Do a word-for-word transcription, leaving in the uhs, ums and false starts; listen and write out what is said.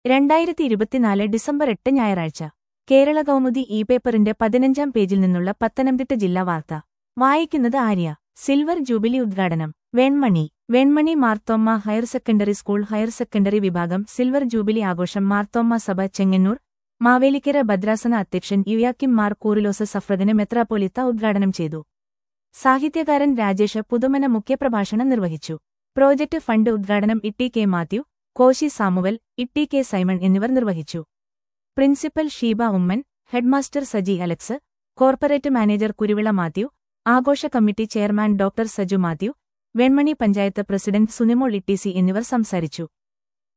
രണ്ടായിരത്തി ഇരുപത്തിനാല് ഡിസംബർ എട്ട് ഞായറാഴ്ച കേരള കൗമുദി ഇ പേപ്പറിന്റെ പതിനഞ്ചാം പേജിൽ നിന്നുള്ള പത്തനംതിട്ട ജില്ലാ വാർത്ത വായിക്കുന്നത് ആര്യ. സിൽവർ ജൂബിലി ഉദ്ഘാടനം. Venmani Venmani Marthoma higher secondary school higher secondary വിഭാഗം സിൽവർ ജൂബിലി ആഘോഷം മാർത്തോമ്മ സഭ ചെങ്ങന്നൂർ മാവേലിക്കര ഭദ്രാസന അധ്യക്ഷൻ യുയാക്കിം മാർ കൂറിലോസ് സഫ്രദിന് മെത്രാപ്പോലിത്ത ഉദ്ഘാടനം ചെയ്തു. സാഹിത്യകാരൻ രാജേഷ് പുതുമന മുഖ്യപ്രഭാഷണം നിർവഹിച്ചു. പ്രോജക്ട് ഫണ്ട് ഉദ്ഘാടനം ഇട്ടി കെ മാത്യു, കോശി സാമുവൽ, ഇട്ടി കെ സൈമൺ എന്നിവർ നിർവഹിച്ചു. Principal Sheeba Oommen, headmaster Saji Alex, corporate manager Kuruvila Mathew, ആഘോഷ committee chairman doctor Saju Mathew, Venmani panchayat president Sunimol Itteesi എന്നിവർ സംസാരിച്ചു.